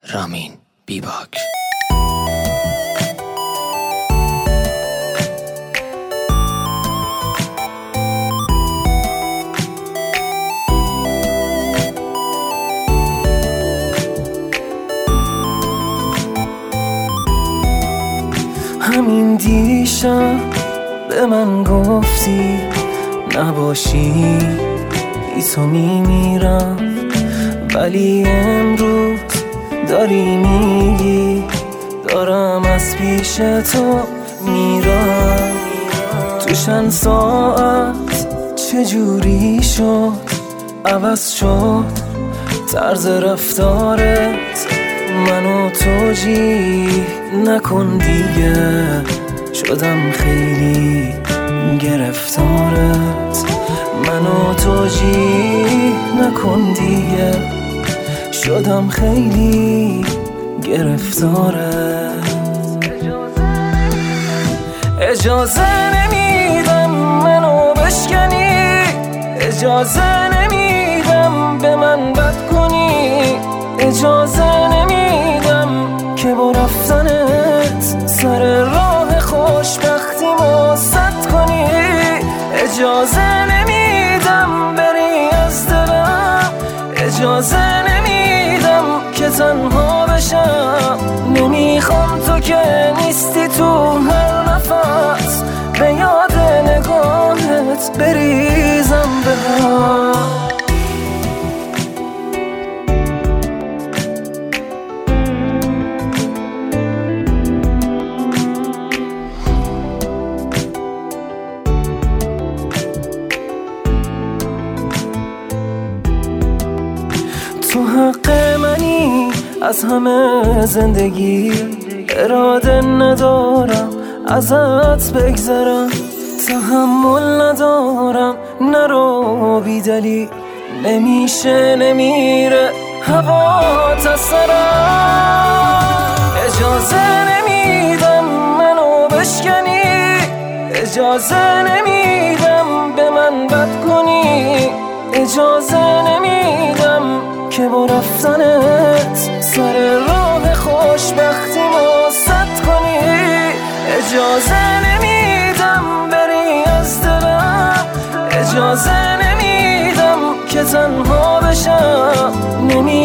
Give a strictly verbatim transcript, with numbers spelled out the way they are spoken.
رامین بیباک. همین دیشب به من گفتی نباشی بی تو میمیرم، ولی امروز داری میگی دارم از پیش تو میرم. تو چند ساعت چجوری شد عوض شد طرز رفتارت، منو توجیه نکن دیگه، شدم خیلی گرفتارت. منو توجیه نکن دیگه، شدم خیلی گرفتارت. اجازه نمیدم منو بشکنی، اجازه نمیدم به من بد کنی، اجازه نمیدم که با رفتنت سر راه خوشبختیمو سد کنی، اجازه نمیدم بری از دلم، اجازه نمیدم که تنها بشم. نمیخوام تو که نیستی تو هر نفس به یاد نگاهت بریزم به هم. تو حق منی از همه زندگی، اراده ندارم ازت بگذرم، تحمل ندارم نرو بی دلیل، نمیشه نمیره هوات از سرم. اجازه نمیدم منو بشکنی، اجازه نمیدم به من بد کنی، اجازه نمیدم که با رفتنت سر راه خوشبختیمو سد کنی، اجازه نمیدم بری از دلم، اجازه نمیدم که تنها بشم. نمی